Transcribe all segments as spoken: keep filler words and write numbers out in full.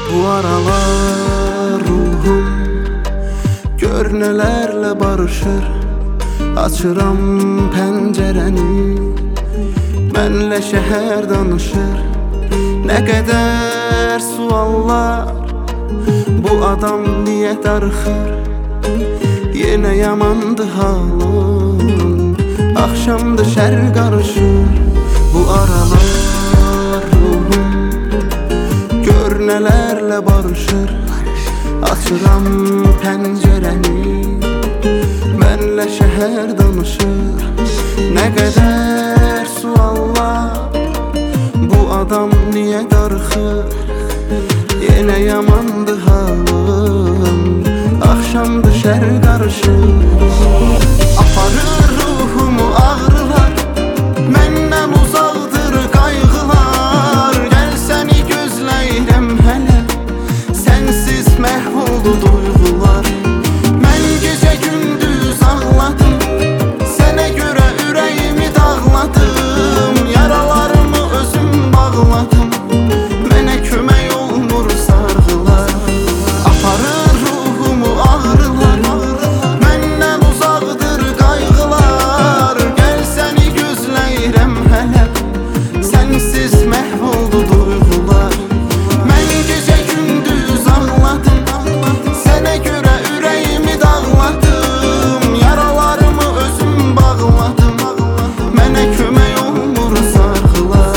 Bu aralar ruhum gör nelərlə barışır. Açıram pəncərəni, mənlə şəhər danışır. Nə qədər suallar, bu adam niyə darıxır? Yenə yamandı halım, axşamdı şər qarışır. Bu aralar ruhum gör nələrlə barışır. Açıram pəncərəni, mənlə şəhər danışır. Nə qədər suallar, bu adam niyə darıxır? Yenə yamandı halım, axşamdı şər qarışır. Aparır ruhumu ağrılar, məndən uzaqdır qayğılar. Gəl səni gözləyirəm hələ, sənsiz məhv oldu duyğular. Mən gecə gündüz ağladım, sənə görə ürəyimi dağladım. Yaralarımı özüm bağladım, mənə kömək olmur sarğılar. Aparır ruhumu ağrılar, məndən uzaqdır qayğılar. Gəl səni gözləyirəm hələ, sənsiz məhv oldu duyğular. Mən gecə gündüz ağladım, sənə görə ürəyimi dağladım. Yaralarımı özüm bağladım, mənə kömək olmur sarğılar.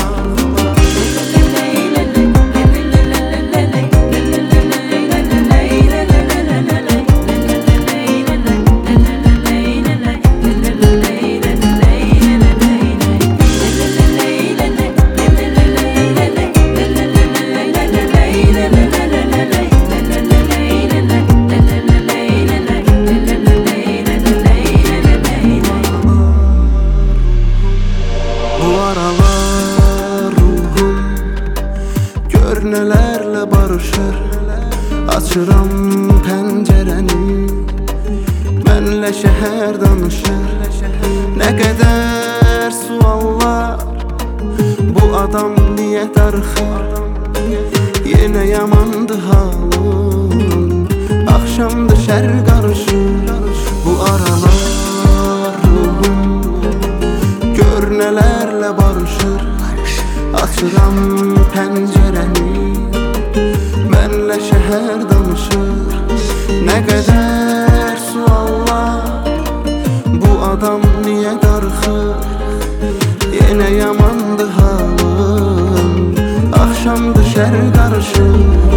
Bu aralar ruhum gör nələrlə barışır. Açıram pəncərəni, mənlə şəhər danışır. Nə qədər suallar, bu adam niyə darıxır? Yenə yamandı halım, axşamdı şər qarışır. Bu aralar ruhum gör nələrlə barışır. Açıram pəncərəni, mənlə şəhər danışır. Nə qədər suallar, bu adam niyə darıxır? Yenə yamandı halım, axşamdı şər qarışır.